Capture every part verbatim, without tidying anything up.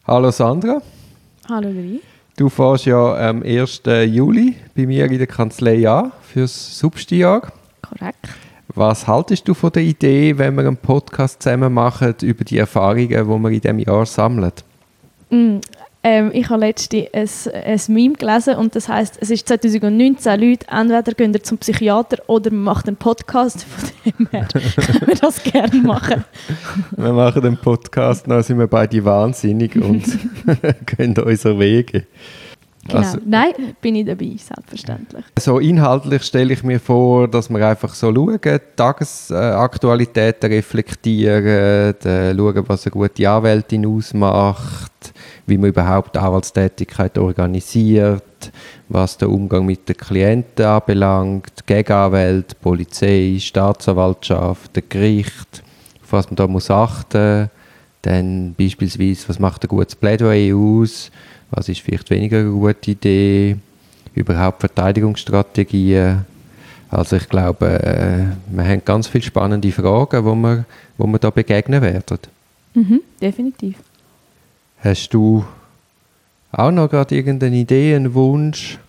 Hallo Sandra. Hallo Louis. Du fährst ja am ersten Juli bei mir in der Kanzlei an fürs Substi-Jahr. Korrekt. Was haltest du von der Idee, wenn wir einen Podcast zusammen machen über die Erfahrungen, die wir in diesem Jahr sammeln? Mm, ähm, ich habe letztens ein, ein Meme gelesen und das heisst, es ist zwanzig neunzehn Leute, entweder gehen ihr zum Psychiater oder man macht einen Podcast, von dem her können wir das gerne machen. Wir machen den Podcast, dann sind wir beide wahnsinnig und gehen unsere Wege. Genau. Also, Nein, bin ich dabei, selbstverständlich. so inhaltlich stelle ich mir vor, dass wir einfach so schauen, Tagesaktualitäten reflektieren, äh, schauen, was eine gute Anwältin ausmacht, wie man überhaupt Anwaltstätigkeit organisiert, was den Umgang mit den Klienten anbelangt, Gegenanwälte, Polizei, Staatsanwaltschaft, Gericht, auf was man da muss achten, dann beispielsweise, was macht ein gutes Plädoyer aus, was ist vielleicht weniger eine gute Idee, überhaupt Verteidigungsstrategien. Also ich glaube, äh, wir haben ganz viele spannende Fragen, wo wir, wo wir da begegnen werden. Mhm, definitiv. Hast du auch noch gerade irgendeine Idee, einen Wunsch,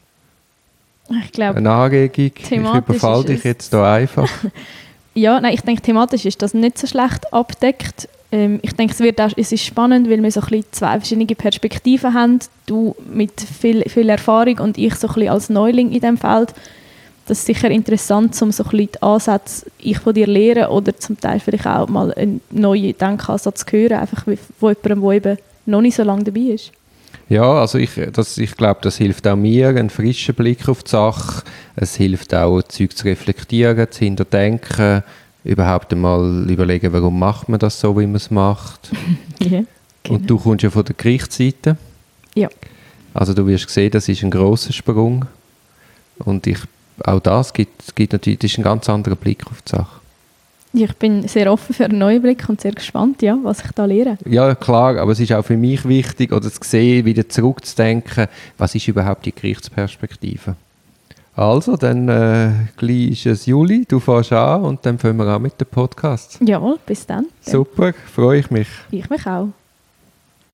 Ich glaube, eine Anregung? Ich thematisch überfall ist dich es- jetzt hier einfach. ja, nein, ich denke, thematisch ist das nicht so schlecht abdeckt. Ähm, ich denke, es, wird auch, es ist spannend, weil wir so ein bisschen zwei verschiedene Perspektiven haben. Du mit viel, viel Erfahrung und ich so ein bisschen als Neuling in diesem Feld. Das ist sicher interessant, um so ein bisschen die Ansätze ich von dir lernen oder zum Teil vielleicht auch mal einen neuen Denkansatz zu hören, einfach wie- von jemandem, der eben noch nicht so lange dabei ist. Ja, also ich, das, ich glaube, das hilft auch mir, einen frischen Blick auf die Sache. Es hilft auch, Zeug zu reflektieren, zu hinterdenken, überhaupt einmal überlegen, warum macht man das so, wie man es macht. Ja, Und du kommst ja von der Gerichtsseite. Ja. Also du wirst sehen, das ist ein grosser Sprung. Und ich, auch das gibt, gibt natürlich, das ist ein ganz anderer Blick auf die Sache. Ich bin sehr offen für einen neuen Blick und sehr gespannt, ja, was ich da lehre. Ja, klar, aber es ist auch für mich wichtig, oder zu sehen, wieder zurückzudenken, was ist überhaupt die Gerichtsperspektive. Also, dann äh, gleich ist es Juli, du fährst an und dann fangen wir an mit dem Podcast. Jawohl, bis dann. Super, freue ich mich. Ich mich auch.